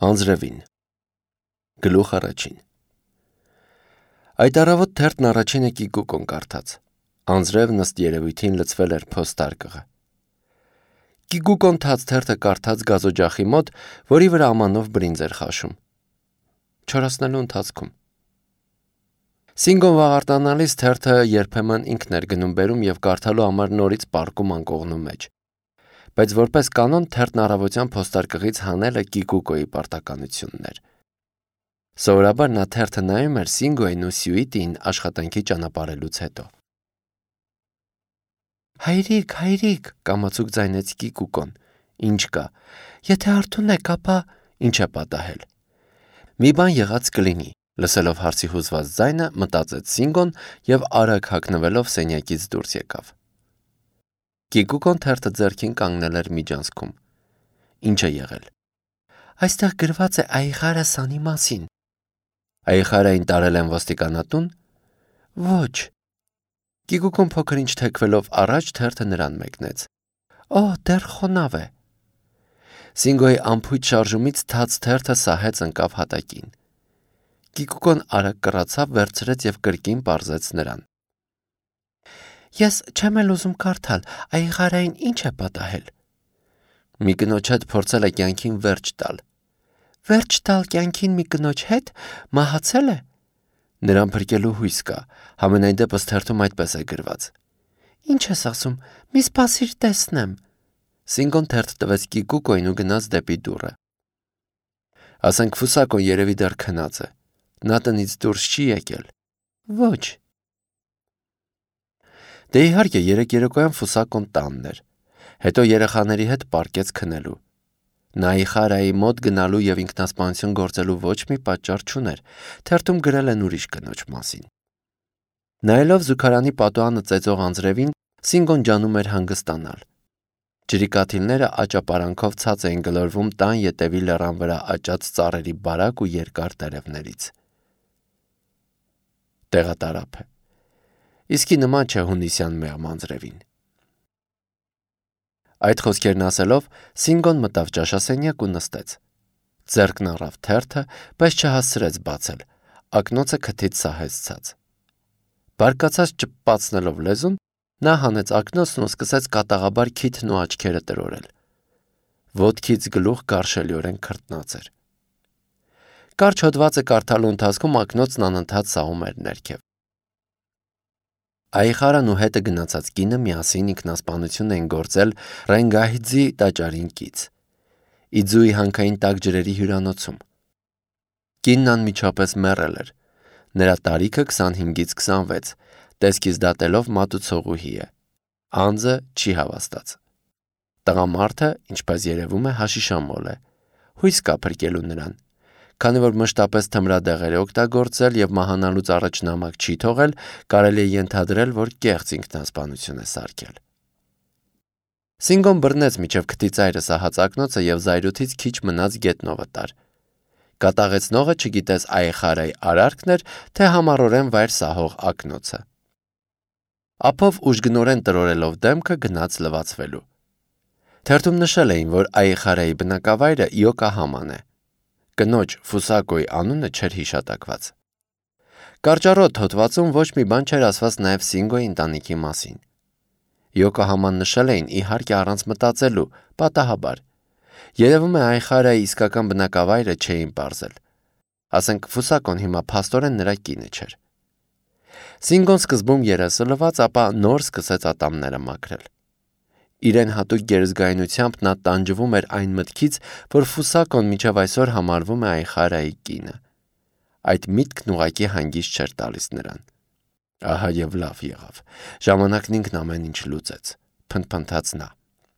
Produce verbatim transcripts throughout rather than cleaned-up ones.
Անձրևին Գլուխ առաջին Այդ առավոտ թերթն առաջինը Կիկուկոն կարդաց. Անձրևն ըստ երևույթին լցվել էր փոստարկղը։ Կիկուկոն թաց թերթը կարդաց գազօջախի մոտ, որի վրա ամանով բրինձ էր խաշում։ Չորացնելու ընթացքում Սինգոն վաղարտանալիս թերթը երբեմն ինքն էր գնում բերում և կարդալու համար նորից պառկում անկողնու մեջ։ Բայց որպես կանոն թերթն առավոտյան փոստարկղից հանելը Կիկուկոյի պարտականությունն էր։ Սովորաբար նա թերթը նայում էր Սինգոյին ու Սյուիտիին աշխատանքի ճանապարհելուց հետո։ Հայրիկ, հայրիկ, կամացուկ ձայնեց Կիկուկոն, ինչ կա, եթե արթուն եք, ապա ինչ է պատահել։ Մի բան եղած կլինի, լսելով հարցի հուզված ձայնը մտածեց Սինգոն և արագ հագնվելով սենյակից դուրս եկավ։ Կիկուկոն թերթը ձեռքին կանգնել էր միջանցքում։ Ինչ է եղել։ Այստեղ գրված է Այխարը Սանի մասին։ Այխարային տարել են ոստիկանատուն։ Ոչ։ Կիկուկոն փոքր ինչ թեքվելով առաջ թերթը նրան մեկնեց։ Օ, դեռ խոնավ է։ Սինգոյի անփույթ շարժումից թաց թերթը սահեց ընկավ հատակին։ Կիկուկոն արագ կռացավ, վերցրեց և կրկին պարզեց նրան։ Ես չեմ էլ ուզում կարդալ, Այխարային ինչ է պատահել։ Մի կնոջ հետ փորձել է կյանքին վերջ տալ։ Վերջ տալ կյանքին մի կնոջ հետ, մահացել է։ Նրան փրկելու հույս կա, համենայն դեպս թերթում այդպես է գրված։ Ինչ ես ասում, մի սպասիր տեսնեմ։ Սինգոն թերթ տվեց Կիկուկոյին ու գնաց դեպի դուռը։ Ասենք Ֆուսակոն երևի դեռ քնած է։ Նա տնից դուրս չի եկել։ Ոչ։ Դե իհարկե երեկ երեկոյան Ֆուսակոն տանն էր։ Հետո երեխաների հետ պառկեց քնելու։ Նա Այխարայի մոտ գնալու և ինքնասպանություն գործելու ոչ մի պատճառ չուներ, թերթում գրել են ուրիշ կնոջ մասին։ Նայելով զուգարանի պատուհանը ծեծող անձրևին, Սինգոն ջանում էր հանգստանալ։ Ջրի կաթիլները աճապարանքով ցած էին գլորվում տան ետևի լեռան վրա աճած ծառերի բարակ ու երկար տերևներից։ Տեղատարափ է։ Իսկի նման չէ հունիսյան մեղմ անձրևին։ Այդ խոսքերն ասելով, Սինգոն մտավ ճաշասենյակ ու նստեց։ Ձեռքն առավ թերթը, բայց չհասցրեց բացել, ակնոցը քթից սահեց ցած։ Բարկացած ճպպացնելով լեզուն, նա հանեց ակնոցն ու սկսեց կատաղաբար քիթն ու աչքերը տրորել։ Ոտքից գլուխ գարշելիորեն քրտնած էր։ Կարճ հոդվածը կարդալու ընթացքում ակնոցն անընդհատ սահում էր ներքև։ Այխարան ու հետը գնացած կինը միասին ինքնասպանություն էին գործել Ռենգահիձի տաճարին կից, Իձուի հանքային տաք ջրերի հյուրանոցում։ Կինն անմիջապես մեռել էր։ Նրա տարիքը քսանհինգից քսանվեց, տեսքից դատելով մատուցողուհի է։ Անձը չի հավաստած։ Տղամարդը, ինչպես երևում է, հաշիշամոլ է։ Հույս կա փրկելու նրան։ Քանի որ մշտապես թմրադեղեր է օգտագործել և մահանալուց առաջ նամակ չի թողել, կարելի է ենթադրել, որ կեղծ ինքնասպանություն է սարքել։ Սինգոն բռնեց մինչև քթի ծայրը սահած ակնոցը և զայրույթից քիչ մնաց գետնովը տար։ Կատաղեցնողը չգիտես Այխարայի արարքն էր, թե համառորեն վայր սահող ակնոցը։ Ափով ուժգնորեն տրորելով դեմքը գնաց լվացվելու։ Թերթում նշել էին, որ Այխարայի բնակավայրը Յոկոհաման է։ Կնոջ Ֆուսակոյի անունը չէր հիշատակված։ Կարճառոտ հոդվածում ոչ մի բան չէր ասված նաև Սինգոյի ընտանիքի մասին։ Յոկոհաման նշել էին իհարկե առանց մտածելու, պատահաբար։ Երևում է Այխարայի իսկական բնակավայրը չէին պարզել։ Ասենք Ֆուսակոն հիմա փաստորեն նրա կինը չէր։ Սինգոն սկզբում երեսը լվաց, ապա նոր սկսեց ատամները մաքրել։ Իրեն հատուկ գերզգայունությամբ նա տանջվում էր այն մտքից, որ Ֆուսակոն մինչև այսօր համարվում է Այխարայի կինը։ Այդ միտքն ուղղակի հանգիստ չէր տալիս նրան։ Ահա և լավ եղավ։ Ժամանակն ինքն ամեն ինչ լուծեց, փնթփնթաց նա։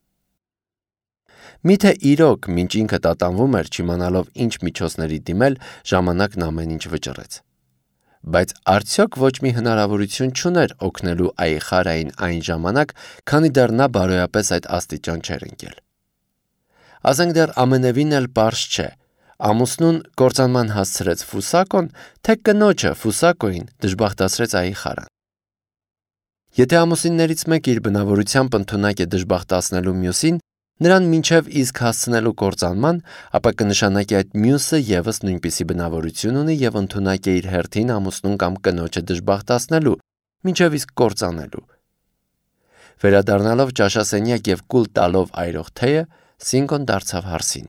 Միթե իրոք, մինչ ինքը տատանվում էր, չիմանալով ինչ միջոցների դիմել, ժամանակն ամեն ինչ վճռեց։ Բայց արդյոք ոչ մի հնարավորություն չուներ օգնելու Այխարային այն ժամանակ, քանի դեռ նա բարոյապես այդ աստիճան չէր ընկել։ Ասենք դեռ ամենևին էլ պարզ չէ, ամուսնուն կործանման հասցրեց Ֆուսակոն, թե կնոջը Ֆուսակոյին դժբախտացրեց Այխարան։ Եթե ամուսիններից մեկը իր բնավորությամբ ընդունակ է դժբախտացնելու մյուսին, Նրան մինչև իսկ հասցնելու կործանման, ապա կնշանակի այդ մյուսը ևս նույնպիսի բնավորություն ունի եւ ընդունակ է իր հերթին ամուսնուն կամ կնոջը դժբախտացնելու, մինչև իսկ կործանելու։ Վերադառնալով ճաշասենյակ եւ կուլ տալով այրող թեյը, Սինգոն դարձավ հարսին.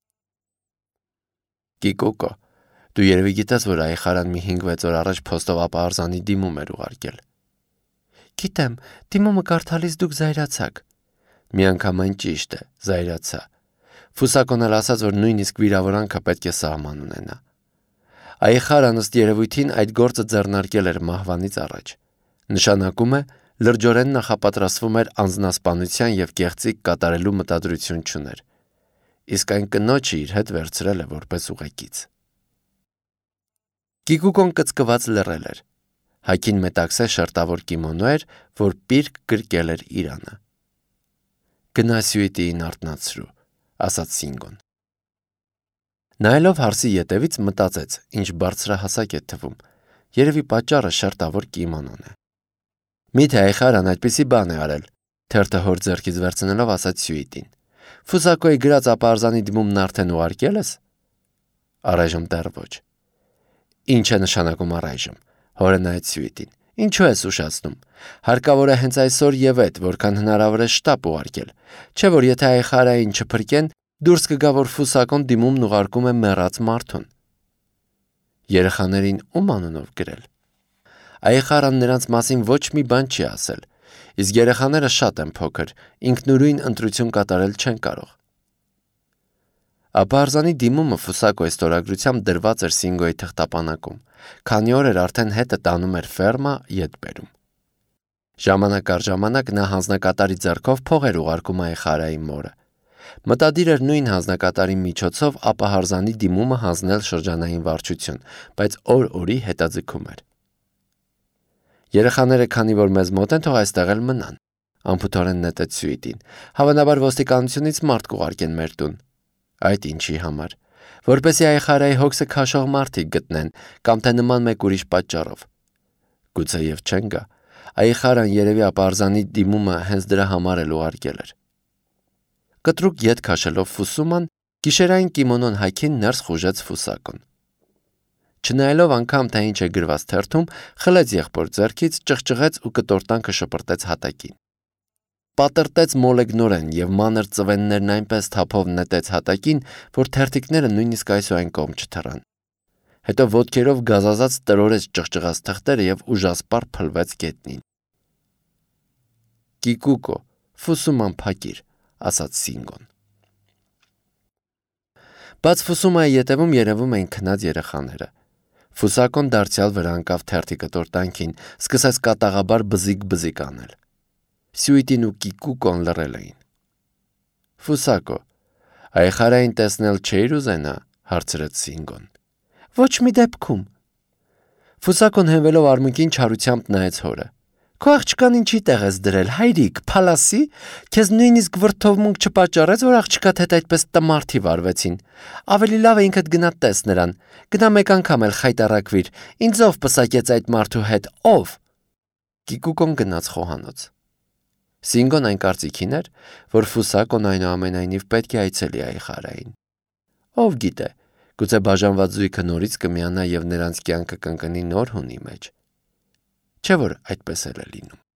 Կիկուկո, դու երևի գիտես, որ Այխարան մի հինգ-վեց օր առաջ փոստով ապահարզանի դիմում էր ուղարկել։ Գիտեմ, դիմումը կարդալիս դուք զայրացաք։ Միանգամայն ճիշտ է, զայրացա։ Ֆուսակոն էլ ասաց, որ նույնիսկ վիրավորանքը պետք է սահման ունենա։ Այխարան ըստ երևույթին այդ գործը ձեռնարկել էր մահվանից առաջ։ Նշանակում է, լրջորեն նախապատրաստվում էր անձնասպանության եւ կեղծիք կատարելու մտադրություն չուներ։ Իսկ այն կնոջը իր հետ վերցրել է որպես ուղեկից։ Կիկուկոն կծկված լռել էր։ Հագին մետաքսե շերտավոր կիմոնո էր, որ պիրկ գրկել էր իրանը։ Գնա սյուիտիին արթնացրու, ասաց Սինգոն։ Նայելով հարսի ետևից մտածեց, ինչ բարձրահասակ է թվում։ Երևի պատճառը շերտավոր կիմոնոն է։ Միթե Այխարան այդպիսի բան է արել, թերթը հոր ձեռքից վերցնելով ասաց սյուիտին։ Ֆուսակոյի գրած ապահարզանի դիմումն արդեն ուղարկել ես։ Առայժմ դեռ ոչ։ Ինչ է նշանակում առայժմ, հորը նայեց սյուիտին։ Ինչու ես ուշացնում։ Հարկավոր է հենց այսօր եւ այդ, որքան հնարավոր է շտապ ուղարկել։ Չէ՞ որ եթե Այխարային չփրկեն, դուրս կգա, որ Ֆուսակոն դիմումն ուղարկում է մեռած մարդուն։ Երեխաներին ում անունով գրել։ Այխարան նրանց մասին ոչ մի բան չի ասել, իսկ երեխաները շատ են փոքր, ինքնուրույն ընտրություն կատարել չեն կարող։ Ապահարզանի դիմումը Ֆուսակոյի ստորագրությամբ դրված էր Սինգոյի թղթապանակում, քանի օր էր արդեն հետը տանում էր ֆերմա ետ բերում։ Ժամանակ առ ժամանակ նա հանձնակատարի ձեռքով փող էր ուղարկում Այխարայի մորը։ Մտադիր էր նույն հանձնակատարի միջոցով ապահարզանի դիմումը հանձնել շրջանային վարչություն, բայց օր-օրի հետաձգում էր։ Երեխաները, քանի որ մեզ մոտ են, թող այստեղ էլ մնան, անփութորեն նետեց սյուիտին։ Հավանաբար ոստիկանությունից մարդ կուղարկեն մեր տուն։ Այդ ինչի համար, որպեսզի Այխարայի հոգսը քաշող մարդիկ գտնեն, կամ թե նման մեկ ուրիշ պատճառով։ Գուցեև չեն գա։ Այխարան երևի ապահարզանի դիմումը հենց դրա համար էլ ուղարկել էր։ Կտրուկ ետ քաշելով Ֆուսուման, գիշերային կիմոնոն հագին ներս խուժեց Ֆուսակոն։ Չնայելով անգամ թե ինչ է գրված թերթում, խլեց եղբոր ձեռքից, ճղճղեց ու կտորտանքը շպրտեց հատակին։ Պատրտեց մոլեգնորեն եւ մանր ծվեններն այնպես թափով նետեց հատակին, որ թերթիկները նույնիսկ այս ու այն կողմ չթռան։ Հետո ոտքերով գազազած տրորեց ճղճղած թղթերը եւ ուժասպառ փլվեց գետնին։ Կիկուկո, Ֆուսուման փակիր, ասաց Սինգոն։ Բաց Ֆուսումայի ետևում երևում էին քնած երեխաները։ Ֆուսակոն դարձյալ վրա ընկավ թերթի կտորտանքին, սկսեց կատաղաբար բզիկ-բզիկ անել։ Սյուիտին ու Կիկուկոն լռել էին։ Ֆուսակո, Այխարային տեսնել չէիր ուզենա, հարցրեց Սինգոն։ Ոչ մի դեպքում։ Ֆուսակոն հենվելով արմունկին չարությամբ նայեց հորը։ Քո աղջկան ինչի տեղ ես դրել, հայրիկ, փալասի, քեզ նույնիսկ վրդովմունք չպատճառեց, որ աղջկատ հետ այդպես տմարդի վարվեցին։ Ավելի լավ է ինքդ գնա տես նրան, գնա մեկ անգամ էլ խայտառակվիր, ինձ ով պսակեց այդ մարդու հետ, ով։ Կիկուկոն գնաց խոհանոց։ Սինգոն այն կարծիքին էր, որ Ֆուսակոն այնուամենայնիվ պետք է այցելի Այխարային։ Ով գիտե, գուցե բաժանված զույգը նորից կմիանա եւ նրանց կյանքը կընկնի նոր հունի մեջ։ Չէ՞ որ այդպես էլ է լինում։